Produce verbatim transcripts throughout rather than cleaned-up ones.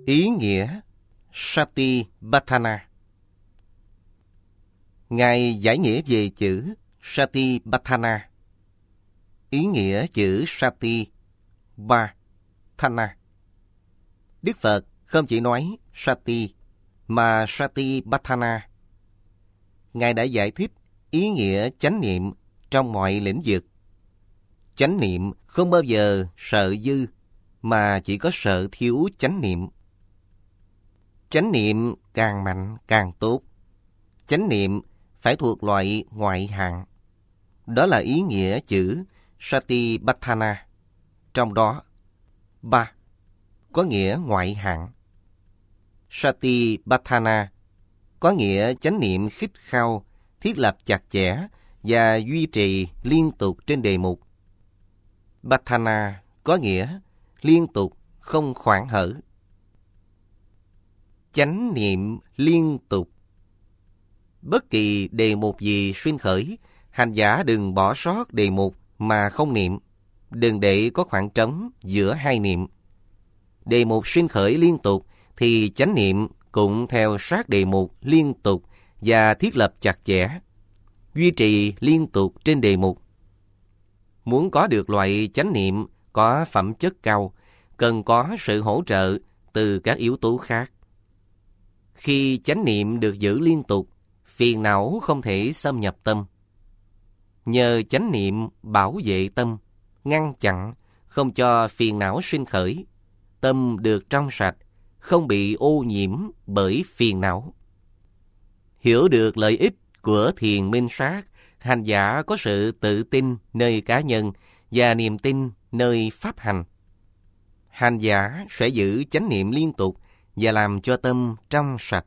Ý nghĩa Satipatthana. Ngài giải nghĩa về chữ Satipatthana. Ý nghĩa chữ Satipatthana. Đức Phật không chỉ nói Sati mà Satipatthana. Ngài đã giải thích ý nghĩa chánh niệm trong mọi lĩnh vực. Chánh niệm không bao giờ sợ dư, mà chỉ có sợ thiếu chánh niệm. Chánh niệm càng mạnh càng tốt. Chánh niệm phải thuộc loại ngoại hạng. Đó là ý nghĩa chữ Satipatthana. Trong đó, ba có nghĩa ngoại hạng. Satipatthana có nghĩa chánh niệm khích khao, thiết lập chặt chẽ và duy trì liên tục trên đề mục. Patthana có nghĩa liên tục, không khoảng hở. Chánh niệm liên tục. Bất kỳ đề mục gì xuyên khởi, hành giả đừng bỏ sót đề mục mà không niệm. Đừng để có khoảng trống giữa hai niệm. Đề mục xuyên khởi liên tục thì chánh niệm cũng theo sát đề mục liên tục và thiết lập chặt chẽ, duy trì liên tục trên đề mục. Muốn có được loại chánh niệm có phẩm chất cao, cần có sự hỗ trợ từ các yếu tố khác. Khi chánh niệm được giữ liên tục, phiền não không thể xâm nhập tâm. Nhờ chánh niệm bảo vệ tâm, ngăn chặn, không cho phiền não sinh khởi, tâm được trong sạch, không bị ô nhiễm bởi phiền não. Hiểu được lợi ích của thiền minh sát, hành giả có sự tự tin nơi cá nhân và niềm tin nơi pháp hành. Hành giả sẽ giữ chánh niệm liên tục và làm cho tâm trong sạch.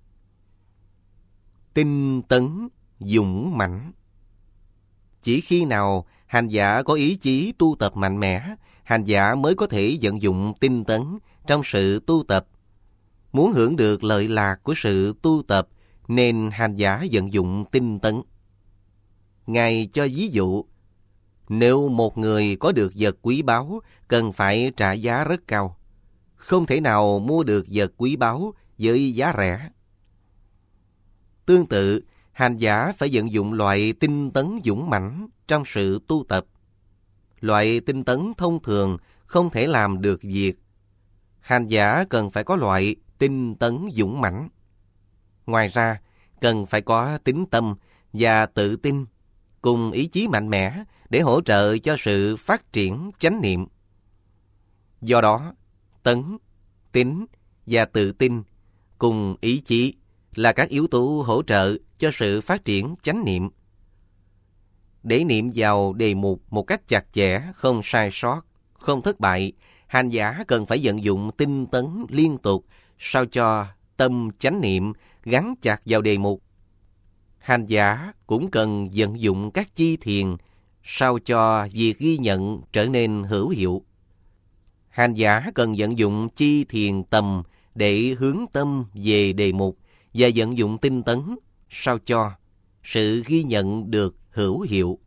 Tinh tấn, dũng mãnh. Chỉ khi nào hành giả có ý chí tu tập mạnh mẽ, hành giả mới có thể vận dụng tinh tấn trong sự tu tập. Muốn hưởng được lợi lạc của sự tu tập, nên hành giả vận dụng tinh tấn. Ngài cho ví dụ, nếu một người có được vật quý báu, cần phải trả giá rất cao. Không thể nào mua được vật quý báu với giá rẻ. Tương tự, hành giả phải vận dụng loại tinh tấn dũng mãnh trong sự tu tập. Loại tinh tấn thông thường không thể làm được việc. Hành giả cần phải có loại tinh tấn dũng mãnh. Ngoài ra, cần phải có tín tâm và tự tin, cùng ý chí mạnh mẽ để hỗ trợ cho sự phát triển chánh niệm. Do đó, tấn, tín và tự tin cùng ý chí là các yếu tố hỗ trợ cho sự phát triển chánh niệm. Để niệm vào đề mục một cách chặt chẽ, không sai sót, không thất bại, hành giả cần phải vận dụng tinh tấn liên tục sao cho tâm chánh niệm gắn chặt vào đề mục. Hành giả cũng cần vận dụng các chi thiền sao cho việc ghi nhận trở nên hữu hiệu. Hành giả cần vận dụng chi thiền tầm để hướng tâm về đề mục và vận dụng tinh tấn sao cho sự ghi nhận được hữu hiệu.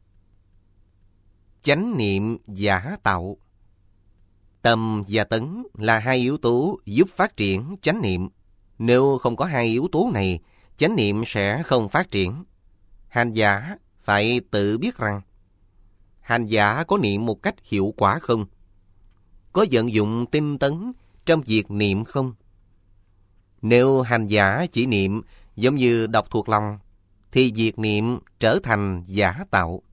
Chánh niệm giả tạo. Tâm và tấn là hai yếu tố giúp phát triển chánh niệm. Nếu không có hai yếu tố này, chánh niệm sẽ không phát triển. Hành giả phải tự biết rằng hành giả có niệm một cách hiệu quả không? Có vận dụng tinh tấn trong việc niệm không? Nếu hành giả chỉ niệm giống như đọc thuộc lòng, thì việc niệm trở thành giả tạo.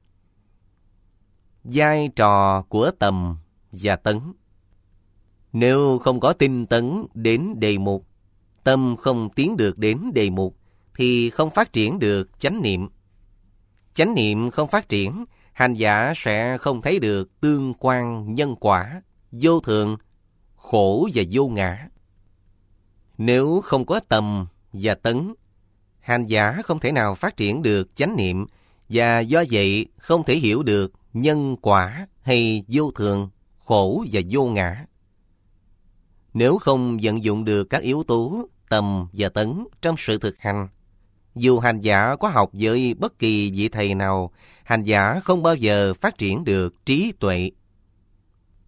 Vai trò của tầm và tấn. Nếu không có tinh tấn đến đề mục, tâm không tiến được đến đề mục, thì không phát triển được chánh niệm. Chánh niệm không phát triển, hành giả sẽ không thấy được tương quan nhân quả, vô thường, khổ và vô ngã. Nếu không có tầm và tấn, hành giả không thể nào phát triển được chánh niệm, và do vậy không thể hiểu được nhân quả hay vô thường, khổ và vô ngã. Nếu không vận dụng được các yếu tố tầm và tấn trong sự thực hành, dù hành giả có học với bất kỳ vị thầy nào, hành giả không bao giờ phát triển được trí tuệ.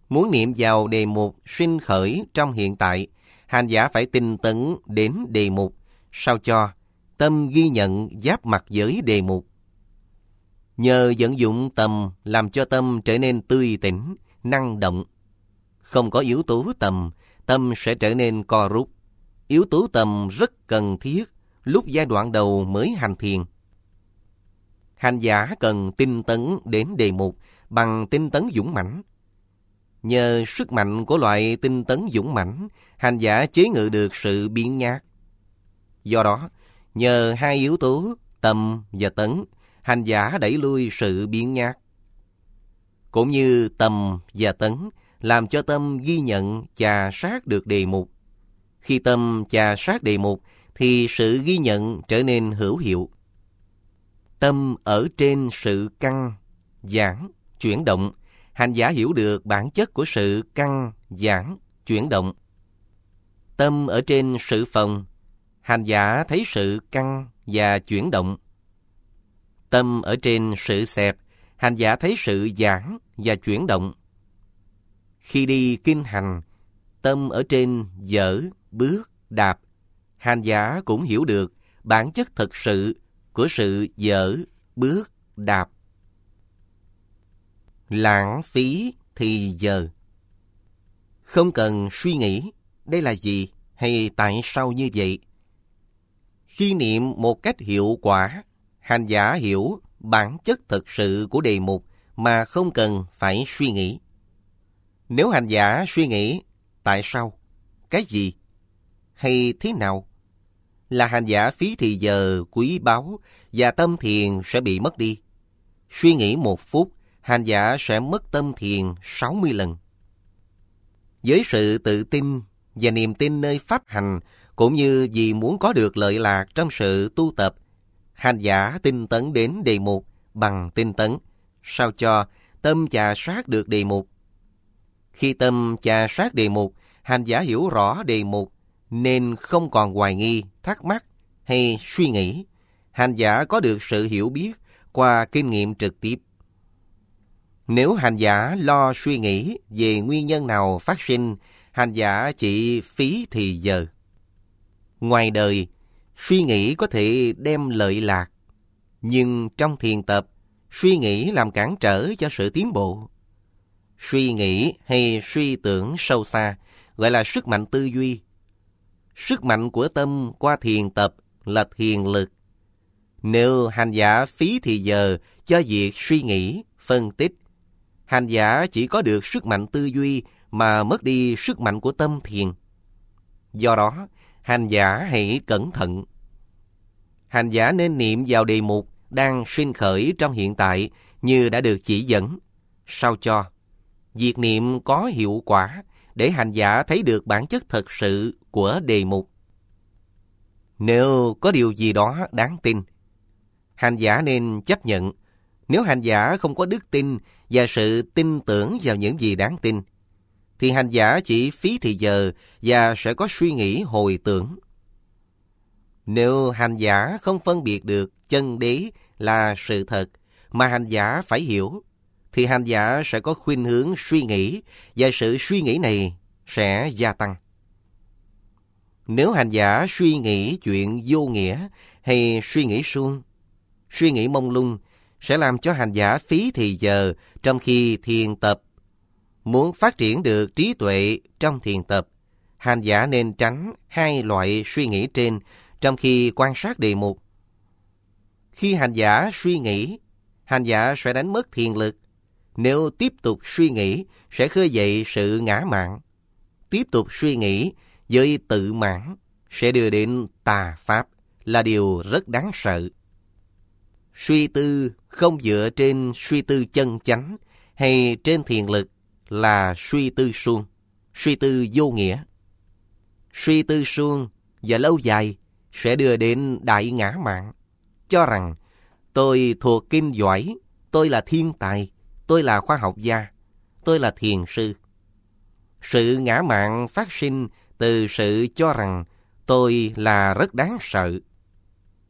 Muốn niệm vào đề mục sinh khởi trong hiện tại, hành giả phải tinh tấn đến đề mục, sao cho tâm ghi nhận giáp mặt với đề mục. Nhờ vận dụng tầm làm cho tâm trở nên tươi tỉnh, năng động. Không có yếu tố tầm, tâm sẽ trở nên co rút. Yếu tố tầm rất cần thiết lúc giai đoạn đầu mới hành thiền. Hành giả cần tinh tấn đến đề mục bằng tinh tấn dũng mãnh. Nhờ sức mạnh của loại tinh tấn dũng mãnh, hành giả chế ngự được sự biếng nhác. Do đó, nhờ hai yếu tố tầm và tấn, hành giả đẩy lui sự biếng nhác. Cũng như tầm và tấn làm cho tâm ghi nhận chà sát được đề mục. Khi tâm chà sát đề mục thì sự ghi nhận trở nên hữu hiệu. Tâm ở trên sự căng, giãn, chuyển động, hành giả hiểu được bản chất của sự căng, giãn, chuyển động. Tâm ở trên sự phòng, hành giả thấy sự căng và chuyển động. Tâm ở trên sự xẹp, hành giả thấy sự giãn và chuyển động. Khi đi kinh hành, tâm ở trên dở, bước, đạp, hành giả cũng hiểu được bản chất thực sự của sự dở, bước, đạp. Lãng phí thì giờ. Không cần suy nghĩ đây là gì hay tại sao như vậy. Khi niệm một cách hiệu quả, hành giả hiểu bản chất thực sự của đề mục mà không cần phải suy nghĩ. Nếu hành giả suy nghĩ tại sao, cái gì, hay thế nào, là hành giả phí thì giờ quý báu và tâm thiền sẽ bị mất đi. Suy nghĩ một phút, hành giả sẽ mất tâm thiền sáu mươi lần. Với sự tự tin và niềm tin nơi pháp hành, cũng như vì muốn có được lợi lạc trong sự tu tập, hành giả tinh tấn đến đề mục bằng tinh tấn, sao cho tâm chà sát được đề mục. Khi tâm chà sát đề mục, hành giả hiểu rõ đề mục, nên không còn hoài nghi, thắc mắc hay suy nghĩ. Hành giả có được sự hiểu biết qua kinh nghiệm trực tiếp. Nếu hành giả lo suy nghĩ về nguyên nhân nào phát sinh, hành giả chỉ phí thì giờ. Ngoài đời, suy nghĩ có thể đem lợi lạc, nhưng trong thiền tập, suy nghĩ làm cản trở cho sự tiến bộ. Suy nghĩ hay suy tưởng sâu xa gọi là sức mạnh tư duy. Sức mạnh của tâm qua thiền tập là thiền lực. Nếu hành giả phí thì giờ cho việc suy nghĩ, phân tích, hành giả chỉ có được sức mạnh tư duy mà mất đi sức mạnh của tâm thiền. Do đó, hành giả hãy cẩn thận. Hành giả nên niệm vào đề mục đang sinh khởi trong hiện tại như đã được chỉ dẫn, sao cho việc niệm có hiệu quả để hành giả thấy được bản chất thật sự của đề mục. Nếu có điều gì đó đáng tin, hành giả nên chấp nhận. Nếu hành giả không có đức tin và sự tin tưởng vào những gì đáng tin, thì hành giả chỉ phí thì giờ và sẽ có suy nghĩ hồi tưởng. Nếu hành giả không phân biệt được chân đế là sự thật mà hành giả phải hiểu, thì hành giả sẽ có khuynh hướng suy nghĩ và sự suy nghĩ này sẽ gia tăng. Nếu hành giả suy nghĩ chuyện vô nghĩa hay suy nghĩ suông, suy nghĩ mông lung sẽ làm cho hành giả phí thì giờ trong khi thiền tập. Muốn phát triển được trí tuệ trong thiền tập, hành giả nên tránh hai loại suy nghĩ trên trong khi quan sát đề mục. Khi hành giả suy nghĩ, hành giả sẽ đánh mất thiền lực. Nếu tiếp tục suy nghĩ, sẽ khơi dậy sự ngã mạn. Tiếp tục suy nghĩ với tự mãn sẽ đưa đến tà pháp, là điều rất đáng sợ. Suy tư không dựa trên suy tư chân chánh hay trên thiền lực là suy tư suông, suy tư vô nghĩa. Suy tư suông và lâu dài sẽ đưa đến đại ngã mạn, cho rằng tôi thuộc kinh giỏi, tôi là thiên tài, tôi là khoa học gia, tôi là thiền sư. Sự ngã mạn phát sinh từ sự cho rằng tôi là rất đáng sợ.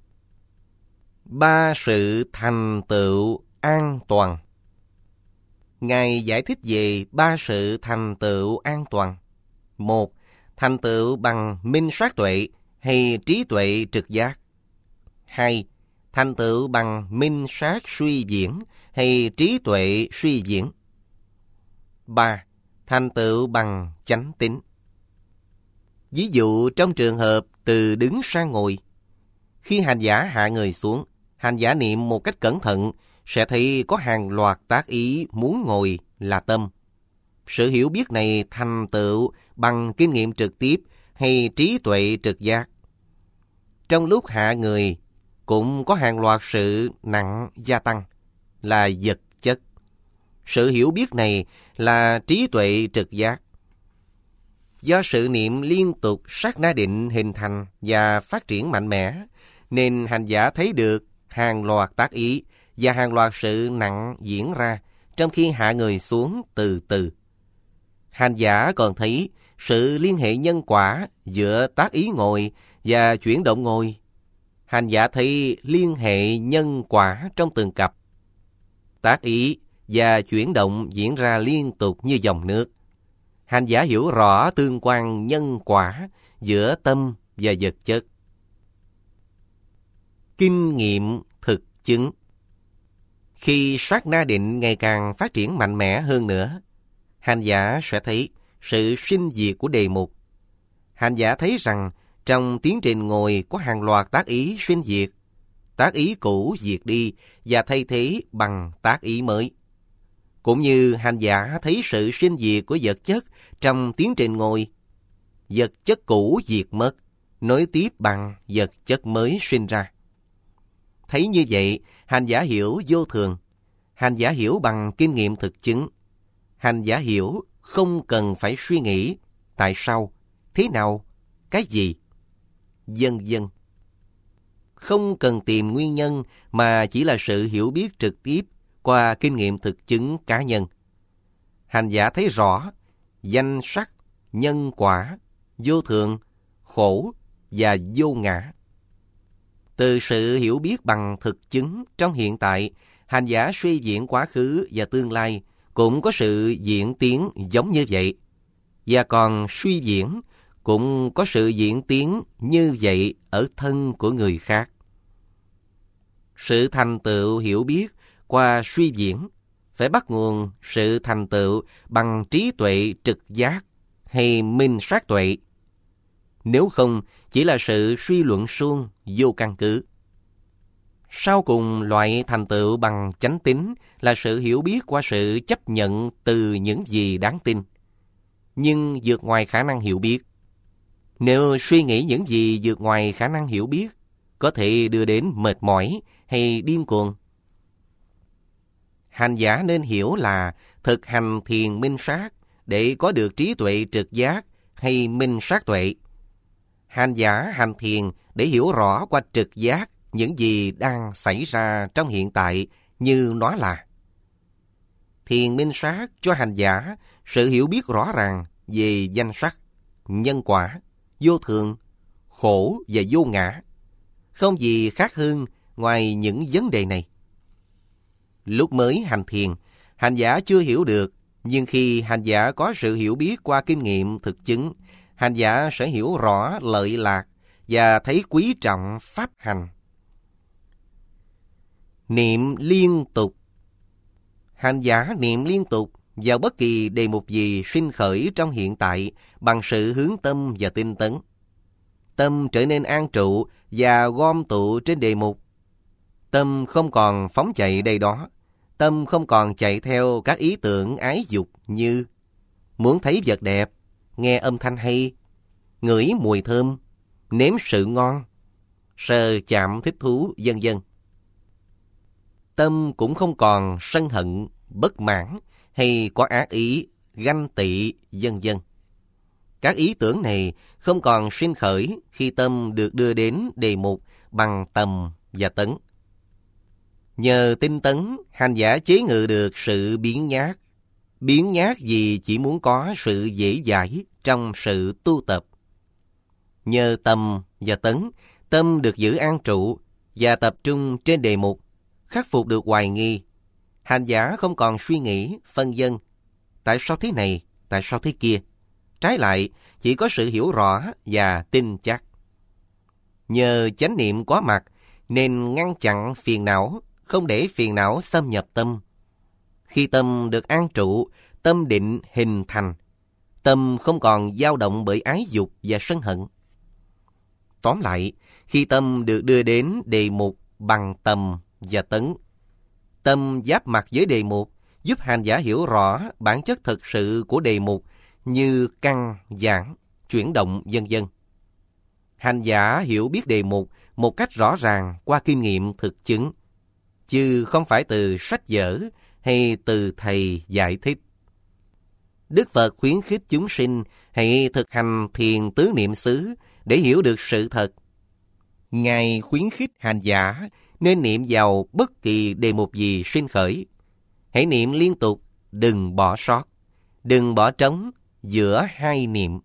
Ba sự thành tựu an toàn. Ngài giải thích về ba sự thành tựu an toàn. Một, thành tựu bằng minh sát tuệ hay trí tuệ trực giác. Hai, thành tựu bằng minh sát suy diễn hay trí tuệ suy diễn. Ba, thành tựu bằng chánh tín. Ví dụ trong trường hợp từ đứng sang ngồi, khi hành giả hạ người xuống, hành giả niệm một cách cẩn thận, sẽ thấy có hàng loạt tác ý muốn ngồi là tâm. Sự hiểu biết này thành tựu bằng kinh nghiệm trực tiếp hay trí tuệ trực giác. Trong lúc hạ người, cũng có hàng loạt sự nặng gia tăng, là vật chất. Sự hiểu biết này là trí tuệ trực giác. Do sự niệm liên tục sát na định hình thành và phát triển mạnh mẽ, nên hành giả thấy được hàng loạt tác ý và hàng loạt sự nặng diễn ra trong khi hạ người xuống từ từ. Hành giả còn thấy sự liên hệ nhân quả giữa tác ý ngồi và chuyển động ngồi. Hành giả thấy liên hệ nhân quả trong từng cặp. Tác ý và chuyển động diễn ra liên tục như dòng nước. Hành giả hiểu rõ tương quan nhân quả giữa tâm và vật chất. Kinh nghiệm thực chứng. Khi sát na định ngày càng phát triển mạnh mẽ hơn nữa, hành giả sẽ thấy sự sinh diệt của đề mục. Hành giả thấy rằng trong tiến trình ngồi có hàng loạt tác ý sinh diệt. Tác ý cũ diệt đi và thay thế bằng tác ý mới. Cũng như hành giả thấy sự sinh diệt của vật chất trong tiến trình ngồi. Vật chất cũ diệt mất, nối tiếp bằng vật chất mới sinh ra. Thấy như vậy, hành giả hiểu vô thường. Hành giả hiểu bằng kinh nghiệm thực chứng. Hành giả hiểu không cần phải suy nghĩ tại sao, thế nào, cái gì, vân vân. Không cần tìm nguyên nhân mà chỉ là sự hiểu biết trực tiếp qua kinh nghiệm thực chứng cá nhân. Hành giả thấy rõ danh sắc, nhân quả, vô thường, khổ và vô ngã. Từ sự hiểu biết bằng thực chứng trong hiện tại, hành giả suy diễn quá khứ và tương lai cũng có sự diễn tiến giống như vậy. Và còn suy diễn cũng có sự diễn tiến như vậy ở thân của người khác. Sự thành tựu hiểu biết qua suy diễn phải bắt nguồn sự thành tựu bằng trí tuệ trực giác hay minh sát tuệ. Nếu không, chỉ là sự suy luận suông, vô căn cứ. Sau cùng, loại thành tựu bằng chánh tín là sự hiểu biết qua sự chấp nhận từ những gì đáng tin, nhưng vượt ngoài khả năng hiểu biết. Nếu suy nghĩ những gì vượt ngoài khả năng hiểu biết, có thể đưa đến mệt mỏi hay điên cuồng. Hành giả nên hiểu là thực hành thiền minh sát để có được trí tuệ trực giác hay minh sát tuệ. Hành giả hành thiền để hiểu rõ qua trực giác những gì đang xảy ra trong hiện tại như nó là. Thiền minh sát cho hành giả sự hiểu biết rõ ràng về danh sắc, nhân quả, vô thường, khổ và vô ngã. Không gì khác hơn ngoài những vấn đề này. Lúc mới hành thiền, hành giả chưa hiểu được, nhưng khi hành giả có sự hiểu biết qua kinh nghiệm thực chứng, hành giả sẽ hiểu rõ lợi lạc và thấy quý trọng pháp hành. Niệm liên tục. Hành giả niệm liên tục vào bất kỳ đề mục gì sinh khởi trong hiện tại bằng sự hướng tâm và tinh tấn. Tâm trở nên an trụ và gom tụ trên đề mục. Tâm không còn phóng chạy đây đó. Tâm không còn chạy theo các ý tưởng ái dục như muốn thấy vật đẹp, nghe âm thanh hay, ngửi mùi thơm, nếm sự ngon, sờ chạm thích thú, vân vân. Tâm cũng không còn sân hận, bất mãn hay có ác ý, ganh tị, vân vân. Các ý tưởng này không còn sinh khởi khi tâm được đưa đến đề mục bằng tầm và tấn. Nhờ tinh tấn, hành giả chế ngự được sự biếng nhác. Biếng nhác vì chỉ muốn có sự dễ dãi trong sự tu tập. Nhờ tầm và tấn, tâm được giữ an trụ và tập trung trên đề mục, khắc phục được hoài nghi. Hành giả không còn suy nghĩ, phân vân. Tại sao thế này? Tại sao thế kia? Trái lại, chỉ có sự hiểu rõ và tin chắc. Nhờ chánh niệm có mặt, nên ngăn chặn phiền não, không để phiền não xâm nhập tâm. Khi tâm được an trụ, tâm định hình thành. Tâm không còn dao động bởi ái dục và sân hận. Tóm lại, khi tâm được đưa đến đề mục bằng tầm và tấn, tâm giáp mặt với đề mục, giúp hành giả hiểu rõ bản chất thực sự của đề mục như căn, giảng, chuyển động, vân vân. Hành giả hiểu biết đề mục một cách rõ ràng qua kinh nghiệm thực chứng, chứ không phải từ sách vở hay từ thầy giải thích. Đức Phật khuyến khích chúng sinh hãy thực hành thiền tứ niệm xứ để hiểu được sự thật. Ngài khuyến khích hành giả nên niệm vào bất kỳ đề mục gì sinh khởi. Hãy niệm liên tục, đừng bỏ sót, đừng bỏ trống giữa hai niệm.